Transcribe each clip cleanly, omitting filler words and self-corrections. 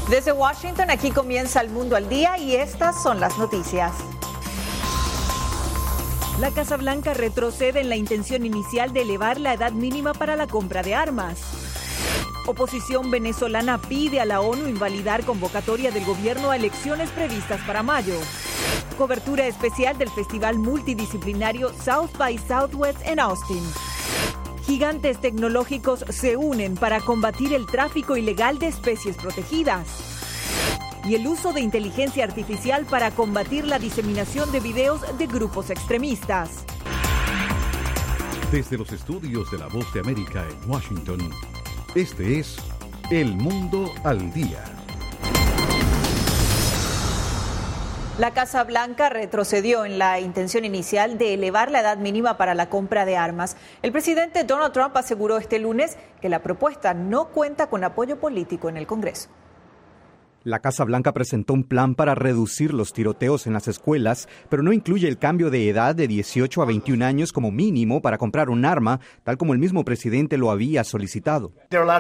Desde Washington, aquí comienza El Mundo al Día y estas son las noticias. La Casa Blanca retrocede en la intención inicial de elevar la edad mínima para la compra de armas. Oposición venezolana pide a la ONU invalidar convocatoria del gobierno a elecciones previstas para mayo. Cobertura especial del festival multidisciplinario South by Southwest en Austin. Gigantes tecnológicos se unen para combatir el tráfico ilegal de especies protegidas. Y el uso de inteligencia artificial para combatir la diseminación de videos de grupos extremistas. Desde los estudios de La Voz de América en Washington, este es El Mundo al Día. La Casa Blanca retrocedió en la intención inicial de elevar la edad mínima para la compra de armas. El presidente Donald Trump aseguró este lunes que la propuesta no cuenta con apoyo político en el Congreso. La Casa Blanca presentó un plan para reducir los tiroteos en las escuelas, pero no incluye el cambio de edad de 18 a 21 años como mínimo para comprar un arma, tal como el mismo presidente lo había solicitado.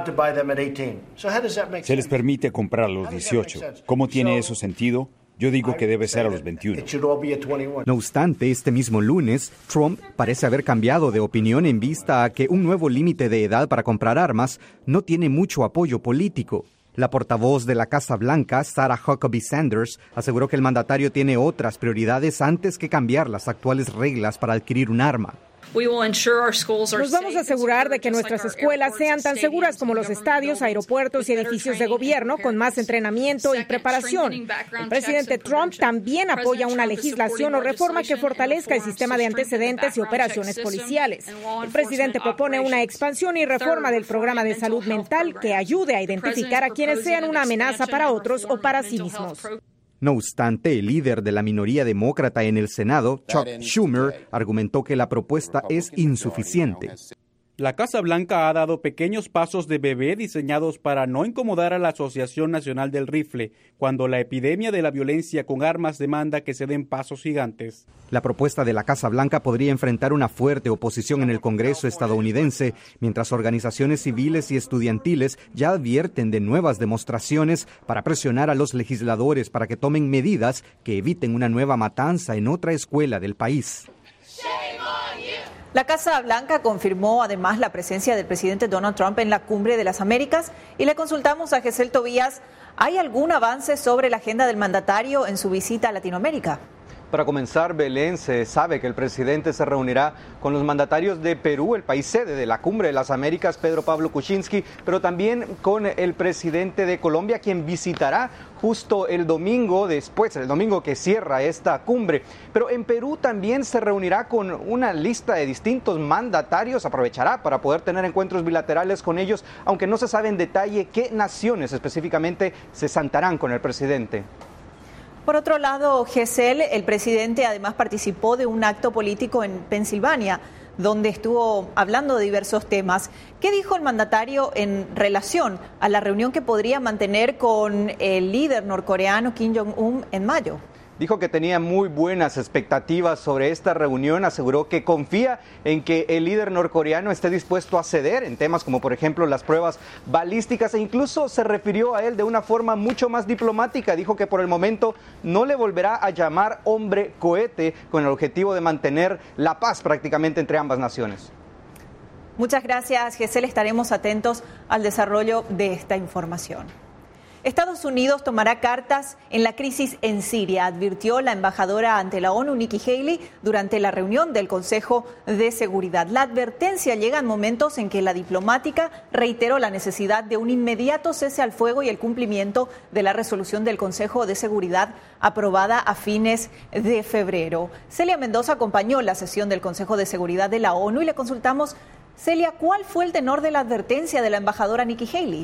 Se les permite comprar a los 18. ¿Cómo tiene eso sentido? Yo digo que debe ser a los 21. No obstante, este mismo lunes, Trump parece haber cambiado de opinión en vista a que un nuevo límite de edad para comprar armas no tiene mucho apoyo político. La portavoz de la Casa Blanca, Sarah Huckabee Sanders, aseguró que el mandatario tiene otras prioridades antes que cambiar las actuales reglas para adquirir un arma. Nos vamos a asegurar de que nuestras escuelas sean tan seguras como los estadios, aeropuertos y edificios de gobierno, con más entrenamiento y preparación. El presidente Trump también apoya una legislación o reforma que fortalezca el sistema de antecedentes y operaciones policiales. El presidente propone una expansión y reforma del programa de salud mental que ayude a identificar a quienes sean una amenaza para otros o para sí mismos. No obstante, el líder de la minoría demócrata en el Senado, Chuck Schumer, argumentó que la propuesta es insuficiente. La Casa Blanca ha dado pequeños pasos de bebé diseñados para no incomodar a la Asociación Nacional del Rifle, cuando la epidemia de la violencia con armas demanda que se den pasos gigantes. La propuesta de la Casa Blanca podría enfrentar una fuerte oposición en el Congreso estadounidense, mientras organizaciones civiles y estudiantiles ya advierten de nuevas demostraciones para presionar a los legisladores para que tomen medidas que eviten una nueva matanza en otra escuela del país. La Casa Blanca confirmó además la presencia del presidente Donald Trump en la Cumbre de las Américas y le consultamos a Gesell Tobías, ¿hay algún avance sobre la agenda del mandatario en su visita a Latinoamérica? Para comenzar, Belén, se sabe que el presidente se reunirá con los mandatarios de Perú, el país sede de la Cumbre de las Américas, Pedro Pablo Kuczynski, pero también con el presidente de Colombia, quien visitará justo el domingo que cierra esta cumbre. Pero en Perú también se reunirá con una lista de distintos mandatarios, aprovechará para poder tener encuentros bilaterales con ellos, aunque no se sabe en detalle qué naciones específicamente se sentarán con el presidente. Por otro lado, Gesell, el presidente además participó de un acto político en Pensilvania, donde estuvo hablando de diversos temas. ¿Qué dijo el mandatario en relación a la reunión que podría mantener con el líder norcoreano Kim Jong-un en mayo? Dijo que tenía muy buenas expectativas sobre esta reunión, aseguró que confía en que el líder norcoreano esté dispuesto a ceder en temas como por ejemplo las pruebas balísticas e incluso se refirió a él de una forma mucho más diplomática. Dijo que por el momento no le volverá a llamar hombre cohete con el objetivo de mantener la paz prácticamente entre ambas naciones. Muchas gracias, Gesell. Estaremos atentos al desarrollo de esta información. Estados Unidos tomará cartas en la crisis en Siria, advirtió la embajadora ante la ONU, Nikki Haley, durante la reunión del Consejo de Seguridad. La advertencia llega en momentos en que la diplomática reiteró la necesidad de un inmediato cese al fuego y el cumplimiento de la resolución del Consejo de Seguridad aprobada a fines de febrero. Celia Mendoza acompañó la sesión del Consejo de Seguridad de la ONU y le consultamos, Celia, ¿cuál fue el tenor de la advertencia de la embajadora Nikki Haley?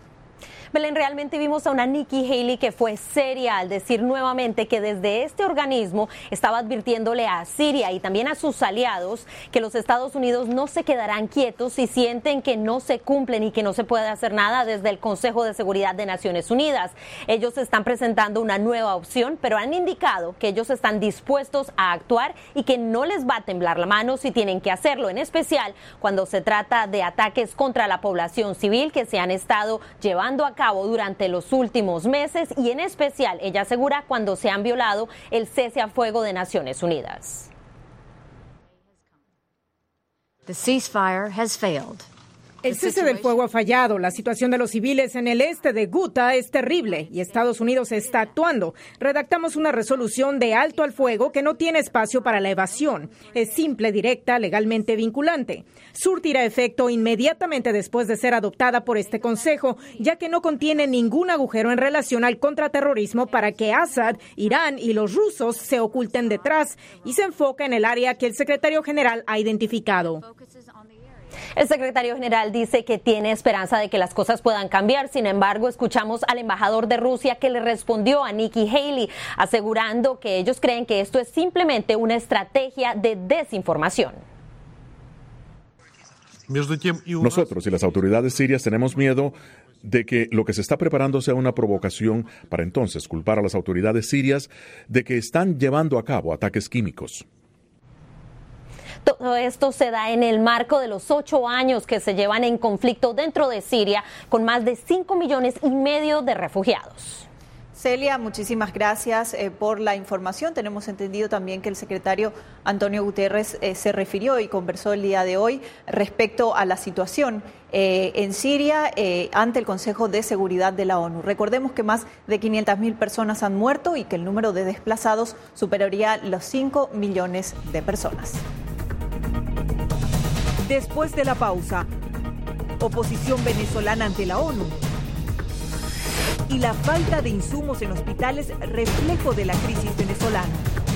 Belén, realmente vimos a una Nikki Haley que fue seria al decir nuevamente que desde este organismo estaba advirtiéndole a Siria y también a sus aliados que los Estados Unidos no se quedarán quietos si sienten que no se cumplen y que no se puede hacer nada desde el Consejo de Seguridad de Naciones Unidas. Ellos están presentando una nueva opción, pero han indicado que ellos están dispuestos a actuar y que no les va a temblar la mano si tienen que hacerlo, en especial cuando se trata de ataques contra la población civil que se han estado llevando a cabo durante los últimos meses y en especial, ella asegura, cuando se han violado el cese a fuego de Naciones Unidas. The ceasefire has failed. El cese del fuego ha fallado. La situación de los civiles en el este de Ghouta es terrible y Estados Unidos está actuando. Redactamos una resolución de alto al fuego que no tiene espacio para la evasión. Es simple, directa, legalmente vinculante. Surtirá efecto inmediatamente después de ser adoptada por este Consejo, ya que no contiene ningún agujero en relación al contraterrorismo para que Assad, Irán y los rusos se oculten detrás, y se enfoca en el área que el secretario general ha identificado. El secretario general dice que tiene esperanza de que las cosas puedan cambiar. Sin embargo, escuchamos al embajador de Rusia que le respondió a Nikki Haley, asegurando que ellos creen que esto es simplemente una estrategia de desinformación. Nosotros y las autoridades sirias tenemos miedo de que lo que se está preparando sea una provocación para entonces culpar a las autoridades sirias de que están llevando a cabo ataques químicos. Todo esto se da en el marco de los 8 años que se llevan en conflicto dentro de Siria, con más de 5,5 millones de refugiados. Celia, muchísimas gracias por la información. Tenemos entendido también que el secretario Antonio Guterres se refirió y conversó el día de hoy respecto a la situación en Siria ante el Consejo de Seguridad de la ONU. Recordemos que más de 500.000 personas han muerto y que el número de desplazados superaría los 5 millones de personas. Después de la pausa, oposición venezolana ante la ONU y la falta de insumos en hospitales, reflejo de la crisis venezolana.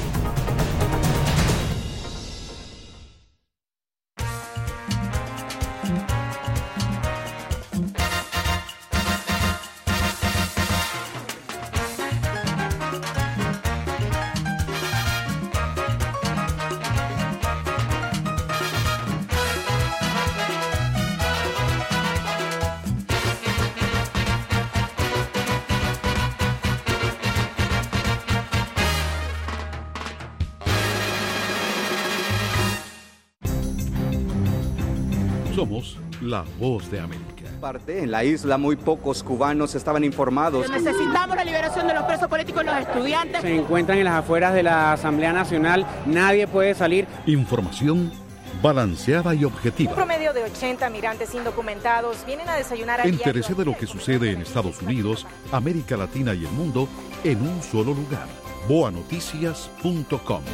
Somos la voz de América. En la isla muy pocos cubanos estaban informados. Necesitamos la liberación de los presos políticos y los estudiantes. Se encuentran en las afueras de la Asamblea Nacional, nadie puede salir. Información balanceada y objetiva. Un promedio de 80 migrantes indocumentados vienen a desayunar a diario. Entérese de lo que sucede en Estados Unidos, América Latina y el mundo en un solo lugar. boanoticias.com.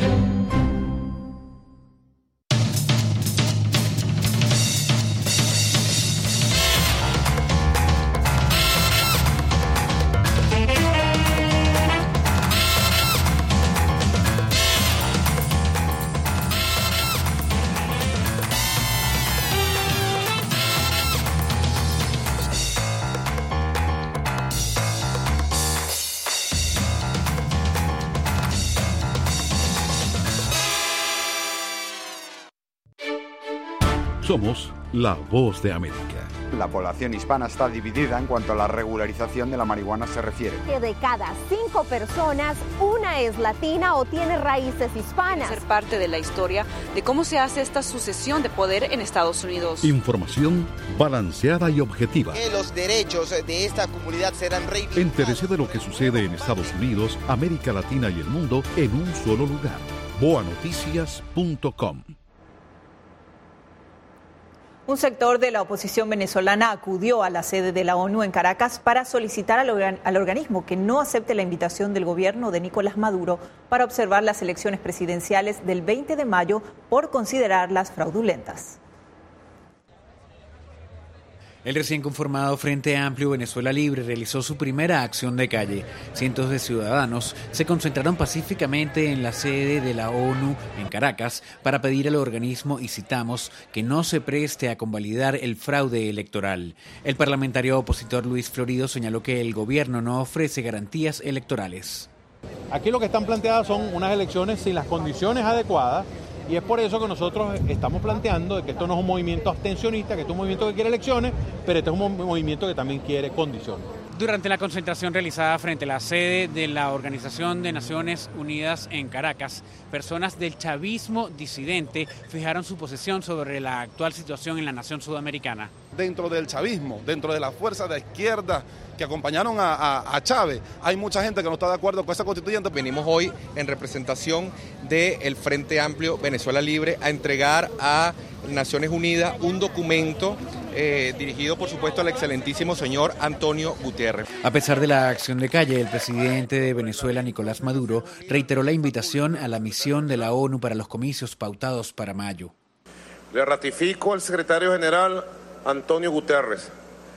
Somos la voz de América. La población hispana está dividida en cuanto a la regularización de la marihuana se refiere. Que de cada 5 personas, una es latina o tiene raíces hispanas. Ser parte de la historia de cómo se hace esta sucesión de poder en Estados Unidos. Información balanceada y objetiva. Que los derechos de esta comunidad serán reivindicados. Entérese de lo que sucede en Estados Unidos, América Latina y el mundo en un solo lugar. boanoticias.com. Un sector de la oposición venezolana acudió a la sede de la ONU en Caracas para solicitar al organismo que no acepte la invitación del gobierno de Nicolás Maduro para observar las elecciones presidenciales del 20 de mayo por considerarlas fraudulentas. El recién conformado Frente Amplio Venezuela Libre realizó su primera acción de calle. Cientos de ciudadanos se concentraron pacíficamente en la sede de la ONU en Caracas para pedir al organismo, y citamos, que no se preste a convalidar el fraude electoral. El parlamentario opositor Luis Florido señaló que el gobierno no ofrece garantías electorales. Aquí lo que están planteadas son unas elecciones sin las condiciones adecuadas. Y es por eso que nosotros estamos planteando que esto no es un movimiento abstencionista, que esto es un movimiento que quiere elecciones, pero este es un movimiento que también quiere condiciones. Durante la concentración realizada frente a la sede de la Organización de Naciones Unidas en Caracas, personas del chavismo disidente fijaron su posición sobre la actual situación en la nación sudamericana. dentro del chavismo, dentro de las fuerzas de izquierda que acompañaron a Chávez. Hay mucha gente que no está de acuerdo con esa constituyente. Venimos hoy en representación del Frente Amplio Venezuela Libre a entregar a Naciones Unidas un documento dirigido, por supuesto, al excelentísimo señor Antonio Gutiérrez. A pesar de la acción de calle, el presidente de Venezuela, Nicolás Maduro, reiteró la invitación a la misión de la ONU para los comicios pautados para mayo. Le ratifico al secretario general Antonio Guterres.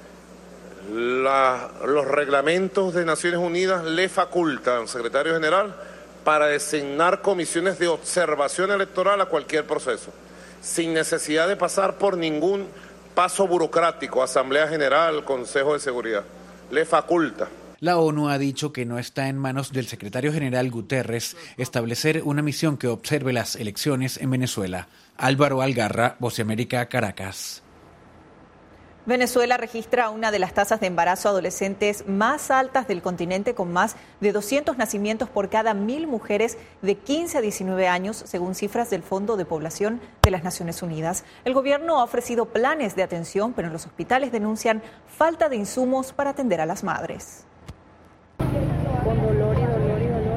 Los reglamentos de Naciones Unidas le facultan, secretario general, para designar comisiones de observación electoral a cualquier proceso, sin necesidad de pasar por ningún paso burocrático, Asamblea General, Consejo de Seguridad. Le faculta. La ONU ha dicho que no está en manos del secretario general Guterres establecer una misión que observe las elecciones en Venezuela. Álvaro Algarra, Voz de América, Caracas. Venezuela registra una de las tasas de embarazo adolescentes más altas del continente, con más de 200 nacimientos por cada 1.000 mujeres de 15 a 19 años, según cifras del Fondo de Población de las Naciones Unidas. El gobierno ha ofrecido planes de atención, pero en los hospitales denuncian falta de insumos para atender a las madres. Con dolor y dolor y dolor.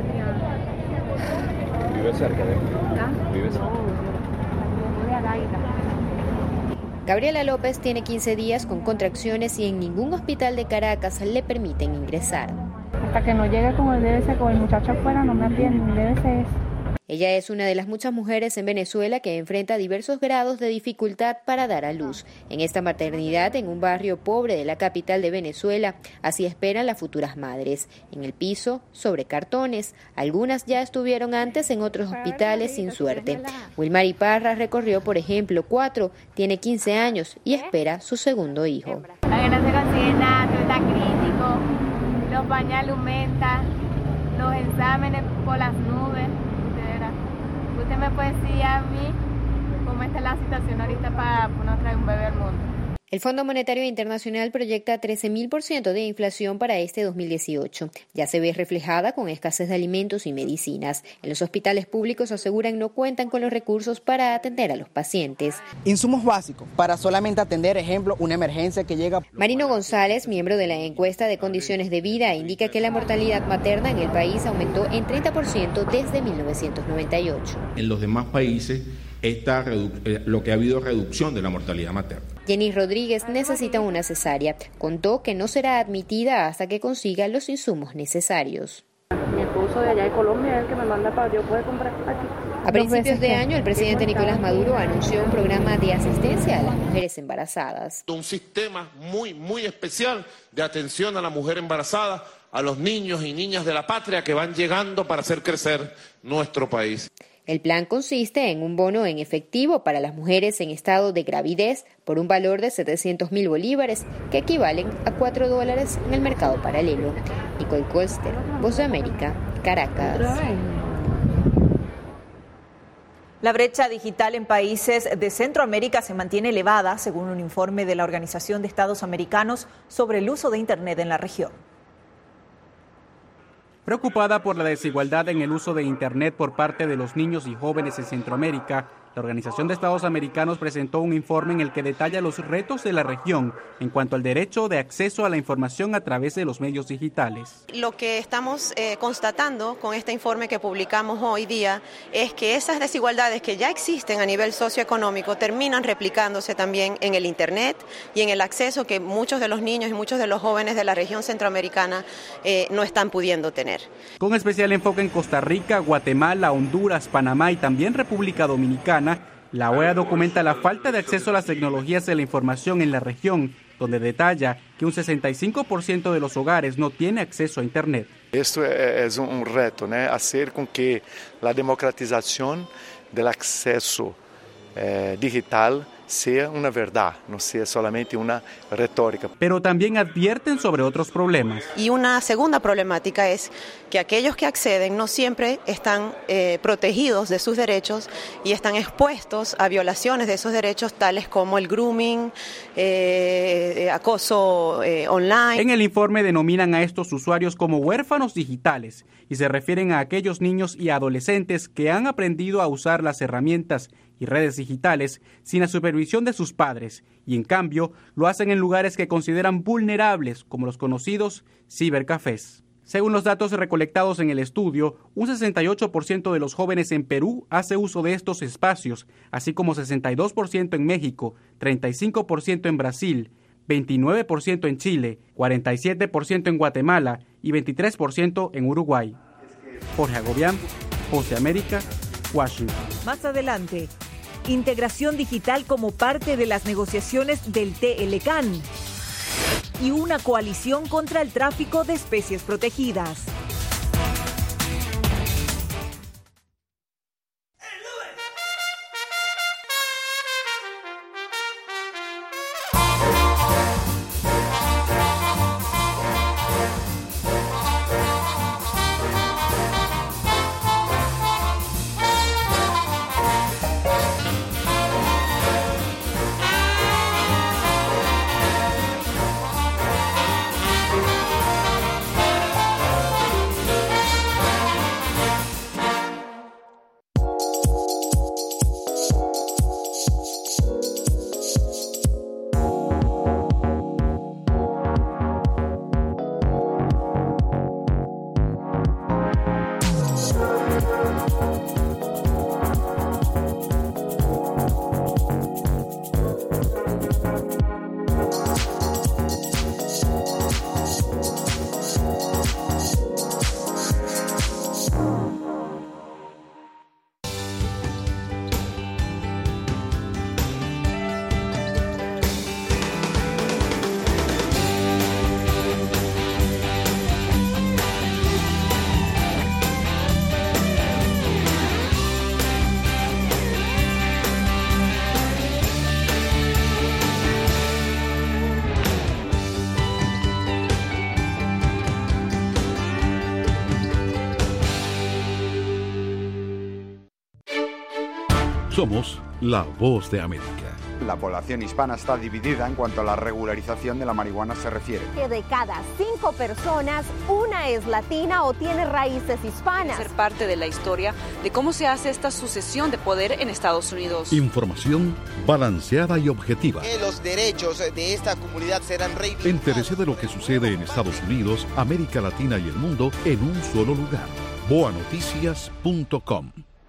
¿Vive cerca de él? ¿Vive cerca? Gabriela López tiene 15 días con contracciones y en ningún hospital de Caracas le permiten ingresar. Hasta que no llegue como debe ser, con el muchacho afuera, no me atienden, debe ser eso. Ella es una de las muchas mujeres en Venezuela que enfrenta diversos grados de dificultad para dar a luz. En esta maternidad, en un barrio pobre de la capital de Venezuela, así esperan las futuras madres. En el piso, sobre cartones. Algunas ya estuvieron antes en otros hospitales sin suerte. Wilmary Parra recorrió, por ejemplo, 4, tiene 15 años y espera su segundo hijo. La que no se consigue nada, todo está crítico, los pañales aumentan, los exámenes por las nubes. ¿Usted me puede decir a mí cómo está la situación ahorita para no traer un bebé al mundo? El Fondo Monetario Internacional proyecta 13.000% de inflación para este 2018. Ya se ve reflejada con escasez de alimentos y medicinas. En los hospitales públicos aseguran no cuentan con los recursos para atender a los pacientes. Insumos básicos para solamente atender, ejemplo, una emergencia que llega. Marino González, miembro de la encuesta de condiciones de vida, indica que la mortalidad materna en el país aumentó en 30% desde 1998. En los demás países lo que ha habido reducción de la mortalidad materna. Jenny Rodríguez necesita una cesárea. Contó que no será admitida hasta que consiga los insumos necesarios. Mi esposo de allá de Colombia es el que me manda para yo poder comprar aquí. A principios de año, el presidente Nicolás Maduro anunció un programa de asistencia a las mujeres embarazadas. Un sistema muy especial de atención a la mujer embarazada, a los niños y niñas de la patria que van llegando para hacer crecer nuestro país. El plan consiste en un bono en efectivo para las mujeres en estado de gravidez por un valor de 700.000 bolívares, que equivalen a $4 en el mercado paralelo. Nicole Colster, Voz de América, Caracas. La brecha digital en países de Centroamérica se mantiene elevada, según un informe de la Organización de Estados Americanos sobre el uso de Internet en la región. Preocupada por la desigualdad en el uso de Internet por parte de los niños y jóvenes en Centroamérica, la Organización de Estados Americanos presentó un informe en el que detalla los retos de la región en cuanto al derecho de acceso a la información a través de los medios digitales. Lo que estamos constatando con este informe que publicamos hoy día es que esas desigualdades que ya existen a nivel socioeconómico terminan replicándose también en el Internet y en el acceso que muchos de los niños y muchos de los jóvenes de la región centroamericana no están pudiendo tener. Con especial enfoque en Costa Rica, Guatemala, Honduras, Panamá y también República Dominicana, la OEA documenta la falta de acceso a las tecnologías de la información en la región, donde detalla que un 65% de los hogares no tiene acceso a Internet. Esto es un reto, ¿no? Hacer con que la democratización del acceso digital sea una verdad, no sea solamente una retórica. Pero también advierten sobre otros problemas. Y una segunda problemática es que aquellos que acceden no siempre están protegidos de sus derechos y están expuestos a violaciones de esos derechos, tales como el grooming, acoso online. En el informe denominan a estos usuarios como huérfanos digitales y se refieren a aquellos niños y adolescentes que han aprendido a usar las herramientas y redes digitales sin la supervisión de sus padres y, en cambio, lo hacen en lugares que consideran vulnerables, como los conocidos cibercafés. Según los datos recolectados en el estudio, un 68% de los jóvenes en Perú hace uso de estos espacios, así como 62% en México, 35% en Brasil, 29% en Chile, 47% en Guatemala y 23% en Uruguay. Jorge Agobián, Voz de América, Washington. Más adelante, integración digital como parte de las negociaciones del TLCAN y una coalición contra el tráfico de especies protegidas. Somos la Voz de América. La población hispana está dividida en cuanto a la regularización de la marihuana se refiere. Que de cada 5 personas, una es latina o tiene raíces hispanas. Ser parte de la historia de cómo se hace esta sucesión de poder en Estados Unidos. Información balanceada y objetiva. Que los derechos de esta comunidad serán reivindicados. Entérese de lo que sucede en Estados Unidos, América Latina y el mundo en un solo lugar. boanoticias.com.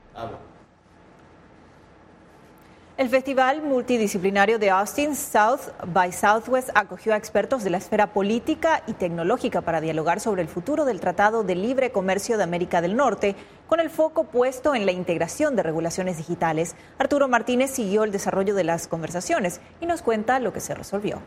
El Festival Multidisciplinario de Austin, South by Southwest, acogió a expertos de la esfera política y tecnológica para dialogar sobre el futuro del Tratado de Libre Comercio de América del Norte, con el foco puesto en la integración de regulaciones digitales. Arturo Martínez siguió el desarrollo de las conversaciones y nos cuenta lo que se resolvió.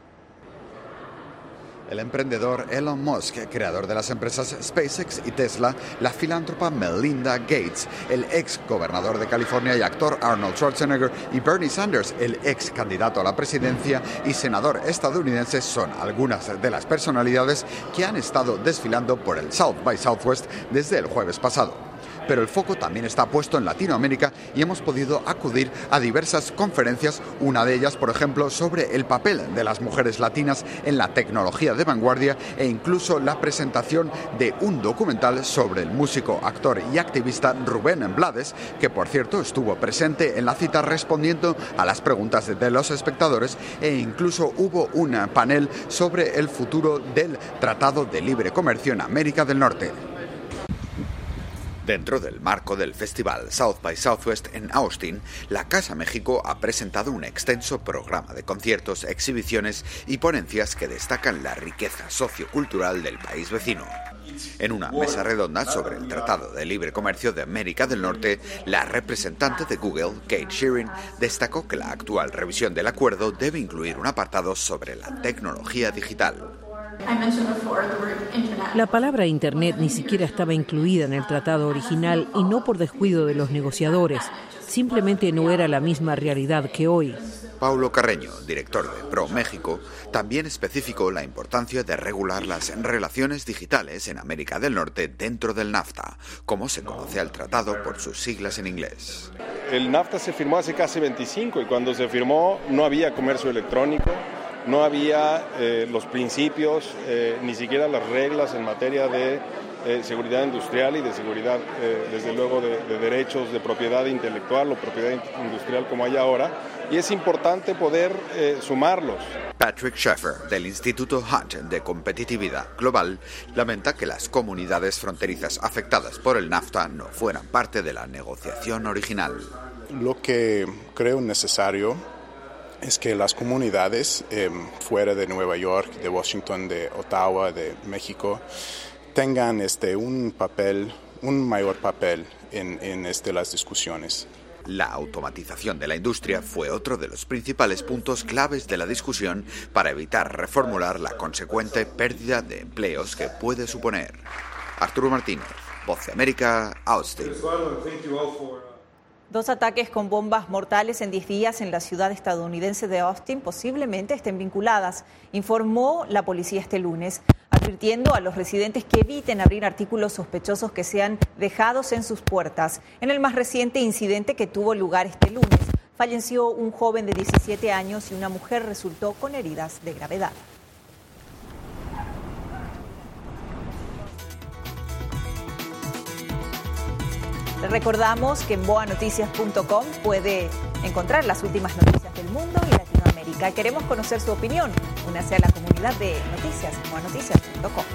El emprendedor Elon Musk, creador de las empresas SpaceX y Tesla, la filántropa Melinda Gates, el ex gobernador de California y actor Arnold Schwarzenegger y Bernie Sanders, el ex candidato a la presidencia y senador estadounidense, son algunas de las personalidades que han estado desfilando por el South by Southwest desde el jueves pasado. Pero el foco también está puesto en Latinoamérica y hemos podido acudir a diversas conferencias, una de ellas, por ejemplo, sobre el papel de las mujeres latinas en la tecnología de vanguardia e incluso la presentación de un documental sobre el músico, actor y activista Rubén Blades, que por cierto estuvo presente en la cita respondiendo a las preguntas de los espectadores, e incluso hubo un panel sobre el futuro del Tratado de Libre Comercio en América del Norte. Dentro del marco del festival South by Southwest en Austin, la Casa México ha presentado un extenso programa de conciertos, exhibiciones y ponencias que destacan la riqueza sociocultural del país vecino. En una mesa redonda sobre el Tratado de Libre Comercio de América del Norte, la representante de Google, Kate Sheeran, destacó que la actual revisión del acuerdo debe incluir un apartado sobre la tecnología digital. La palabra Internet ni siquiera estaba incluida en el tratado original y no por descuido de los negociadores. Simplemente no era la misma realidad que hoy. Paulo Carreño, director de ProMéxico, también especificó la importancia de regular las relaciones digitales en América del Norte dentro del NAFTA, como se conoce al tratado por sus siglas en inglés. El NAFTA se firmó hace casi 25 y cuando se firmó no había comercio electrónico. no había los principios, ni siquiera las reglas en materia de seguridad industrial y de seguridad, desde luego, de derechos de propiedad intelectual o propiedad industrial como hay ahora, y es importante poder sumarlos. Patrick Schaeffer, del Instituto Hunt de Competitividad Global, lamenta que las comunidades fronterizas afectadas por el NAFTA no fueran parte de la negociación original. Lo que creo necesario es que las comunidades fuera de Nueva York, de Washington, de Ottawa, de México, tengan un mayor papel en las discusiones. La automatización de la industria fue otro de los principales puntos claves de la discusión para evitar reformular la consecuente pérdida de empleos que puede suponer. Arturo Martínez, Voz de América, Austin. 2 ataques con bombas mortales en 10 días en la ciudad estadounidense de Austin posiblemente estén vinculadas, informó la policía este lunes, advirtiendo a los residentes que eviten abrir artículos sospechosos que sean dejados en sus puertas. En el más reciente incidente que tuvo lugar este lunes, falleció un joven de 17 años y una mujer resultó con heridas de gravedad. Les recordamos que en boanoticias.com puede encontrar las últimas noticias del mundo y Latinoamérica. Queremos conocer su opinión. Únase a la comunidad de noticias en boanoticias.com.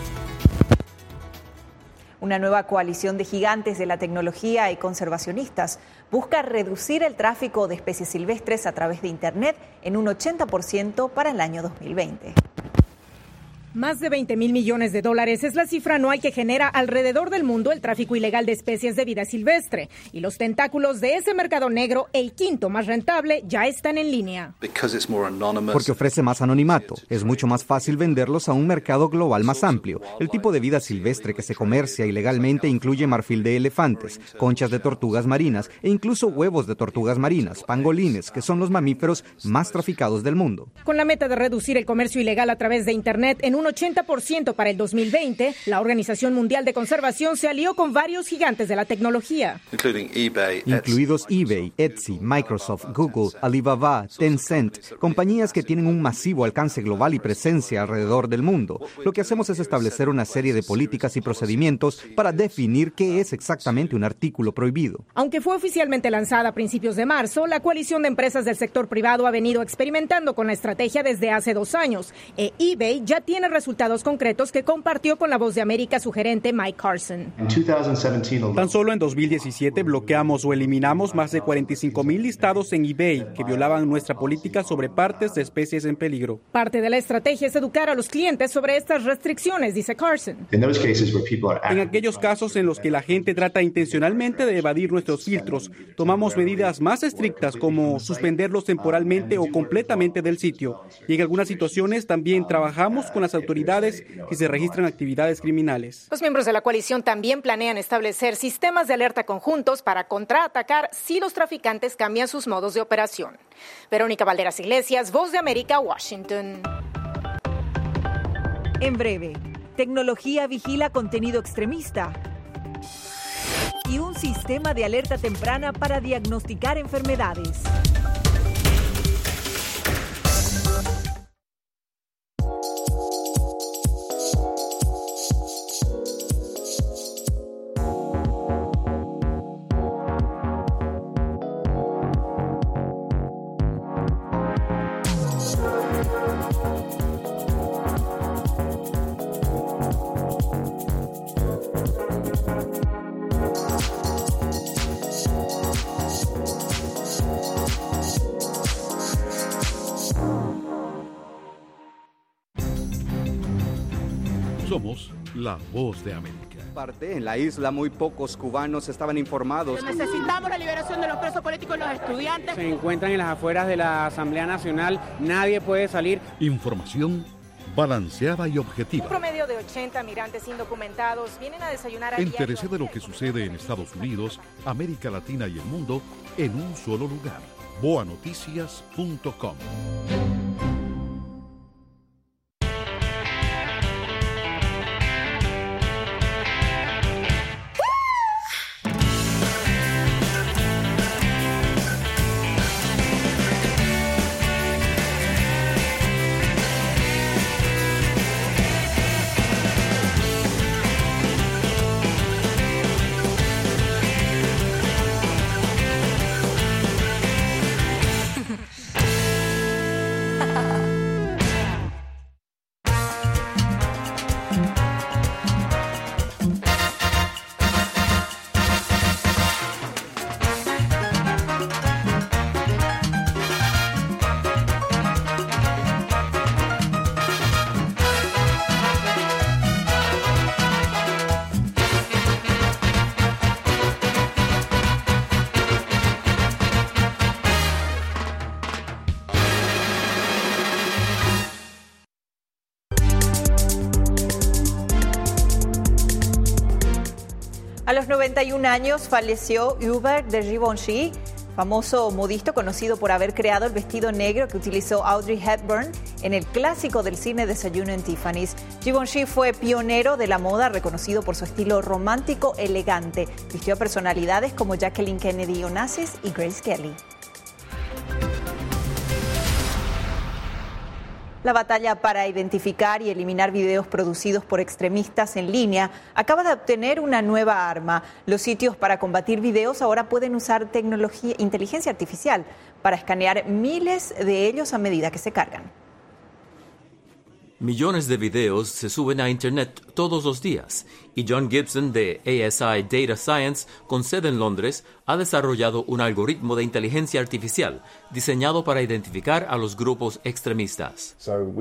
Una nueva coalición de gigantes de la tecnología y conservacionistas busca reducir el tráfico de especies silvestres a través de Internet en un 80% para el año 2020. Más de $20.000 millones es la cifra anual que genera alrededor del mundo el tráfico ilegal de especies de vida silvestre. Y los tentáculos de ese mercado negro, el quinto más rentable, ya están en línea. Porque ofrece más anonimato. Es mucho más fácil venderlos a un mercado global más amplio. El tipo de vida silvestre que se comercia ilegalmente incluye marfil de elefantes, conchas de tortugas marinas e incluso huevos de tortugas marinas, pangolines, que son los mamíferos más traficados del mundo. Con la meta de reducir el comercio ilegal a través de Internet en un 80% para el 2020, la Organización Mundial de Conservación se alió con varios gigantes de la tecnología. Incluidos eBay, Etsy, Microsoft, Google, Alibaba, Tencent, compañías que tienen un masivo alcance global y presencia alrededor del mundo. Lo que hacemos es establecer una serie de políticas y procedimientos para definir qué es exactamente un artículo prohibido. Aunque fue oficialmente lanzada a principios de marzo, la coalición de empresas del sector privado ha venido experimentando con la estrategia desde hace 2 años. eBay ya tiene resultados concretos que compartió con la Voz de América su gerente Mike Carson. Tan solo en 2017 bloqueamos o eliminamos más de 45,000 listados en eBay que violaban nuestra política sobre partes de especies en peligro. Parte de la estrategia es educar a los clientes sobre estas restricciones, dice Carson. En aquellos casos en los que la gente trata intencionalmente de evadir nuestros filtros, tomamos medidas más estrictas como suspenderlos temporalmente o completamente del sitio. Y en algunas situaciones también trabajamos con las autoridades que se registran actividades criminales. Los miembros de la coalición también planean establecer sistemas de alerta conjuntos para contraatacar si los traficantes cambian sus modos de operación. Verónica Valderas Iglesias, Voz de América, Washington. En breve, tecnología vigila contenido extremista y un sistema de alerta temprana para diagnosticar enfermedades. Somos la Voz de América. En la isla muy pocos cubanos estaban informados. Necesitamos la liberación de los presos políticos y los estudiantes. Se encuentran en las afueras de la Asamblea Nacional, nadie puede salir. Información balanceada y objetiva. Un promedio de 80 migrantes indocumentados vienen a desayunar a diario. Entérese de lo que sucede en Estados Unidos, América Latina y el mundo en un solo lugar. boanoticias.com. A los 91 años falleció Hubert de Givenchy, famoso modisto conocido por haber creado el vestido negro que utilizó Audrey Hepburn en el clásico del cine Desayuno en Tiffany's. Givenchy fue pionero de la moda, reconocido por su estilo romántico elegante. Vistió a personalidades como Jacqueline Kennedy Onassis y Grace Kelly. La batalla para identificar y eliminar videos producidos por extremistas en línea acaba de obtener una nueva arma. Los sitios para combatir videos ahora pueden usar inteligencia artificial para escanear miles de ellos a medida que se cargan. Millones de videos se suben a Internet todos los días y John Gibson de ASI Data Science, con sede en Londres, ha desarrollado un algoritmo de inteligencia artificial diseñado para identificar a los grupos extremistas.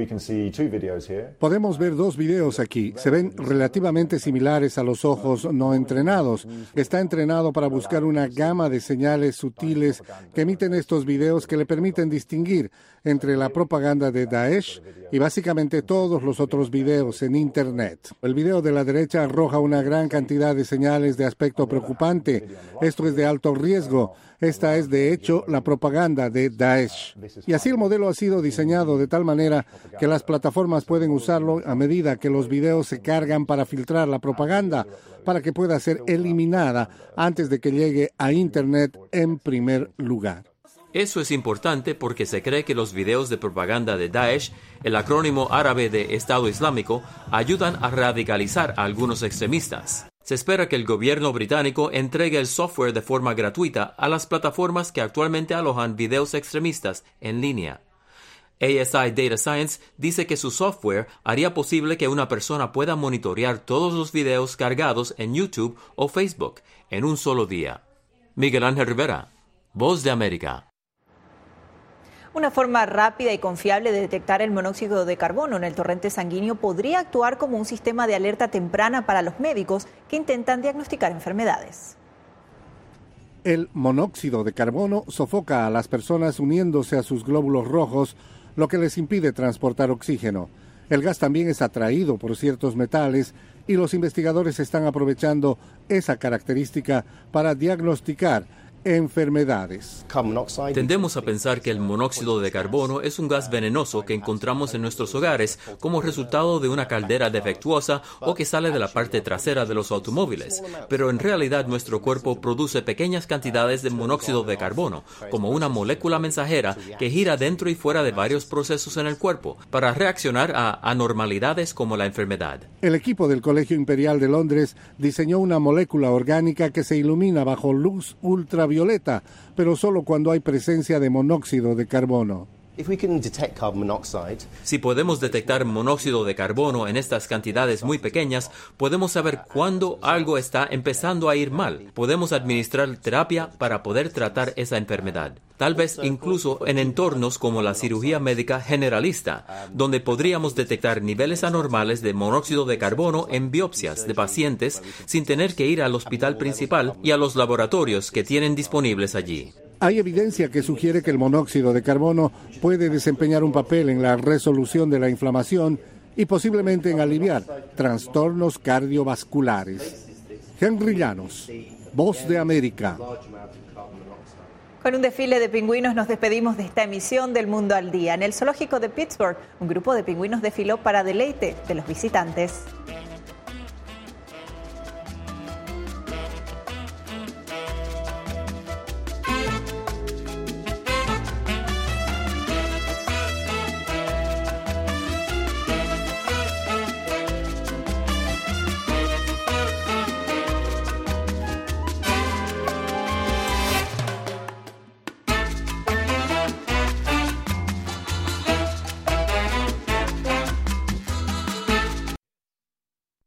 Podemos ver dos videos aquí. Se ven relativamente similares a los ojos no entrenados. Está entrenado para buscar una gama de señales sutiles que emiten estos videos que le permiten distinguir entre la propaganda de Daesh y básicamente todos los otros videos en Internet. El video de la derecha arroja una gran cantidad de señales de aspecto preocupante. Esto es de alto riesgo. Esta es, de hecho, la propaganda de Daesh. Y así el modelo ha sido diseñado de tal manera que las plataformas pueden usarlo a medida que los videos se cargan para filtrar la propaganda, para que pueda ser eliminada antes de que llegue a Internet en primer lugar. Eso es importante porque se cree que los videos de propaganda de Daesh, el acrónimo árabe de Estado Islámico, ayudan a radicalizar a algunos extremistas. Se espera que el gobierno británico entregue el software de forma gratuita a las plataformas que actualmente alojan videos extremistas en línea. ASI Data Science dice que su software haría posible que una persona pueda monitorear todos los videos cargados en YouTube o Facebook en un solo día. Miguel Ángel Rivera, Voz de América. Una forma rápida y confiable de detectar el monóxido de carbono en el torrente sanguíneo podría actuar como un sistema de alerta temprana para los médicos que intentan diagnosticar enfermedades. El monóxido de carbono sofoca a las personas uniéndose a sus glóbulos rojos, lo que les impide transportar oxígeno. El gas también es atraído por ciertos metales y los investigadores están aprovechando esa característica para diagnosticar enfermedades. Tendemos a pensar que el monóxido de carbono es un gas venenoso que encontramos en nuestros hogares como resultado de una caldera defectuosa o que sale de la parte trasera de los automóviles, pero en realidad nuestro cuerpo produce pequeñas cantidades de monóxido de carbono, como una molécula mensajera que gira dentro y fuera de varios procesos en el cuerpo para reaccionar a anormalidades como la enfermedad. El equipo del Colegio Imperial de Londres diseñó una molécula orgánica que se ilumina bajo luz ultravioleta, pero solo cuando hay presencia de monóxido de carbono. Si podemos detectar monóxido de carbono en estas cantidades muy pequeñas, podemos saber cuándo algo está empezando a ir mal. Podemos administrar terapia para poder tratar esa enfermedad. Tal vez incluso en entornos como la cirugía médica generalista, donde podríamos detectar niveles anormales de monóxido de carbono en biopsias de pacientes sin tener que ir al hospital principal y a los laboratorios que tienen disponibles allí. Hay evidencia que sugiere que el monóxido de carbono puede desempeñar un papel en la resolución de la inflamación y posiblemente en aliviar trastornos cardiovasculares. Henry Llanos, Voz de América. Con un desfile de pingüinos nos despedimos de esta emisión del Mundo al Día. En el zoológico de Pittsburgh, un grupo de pingüinos desfiló para deleite de los visitantes.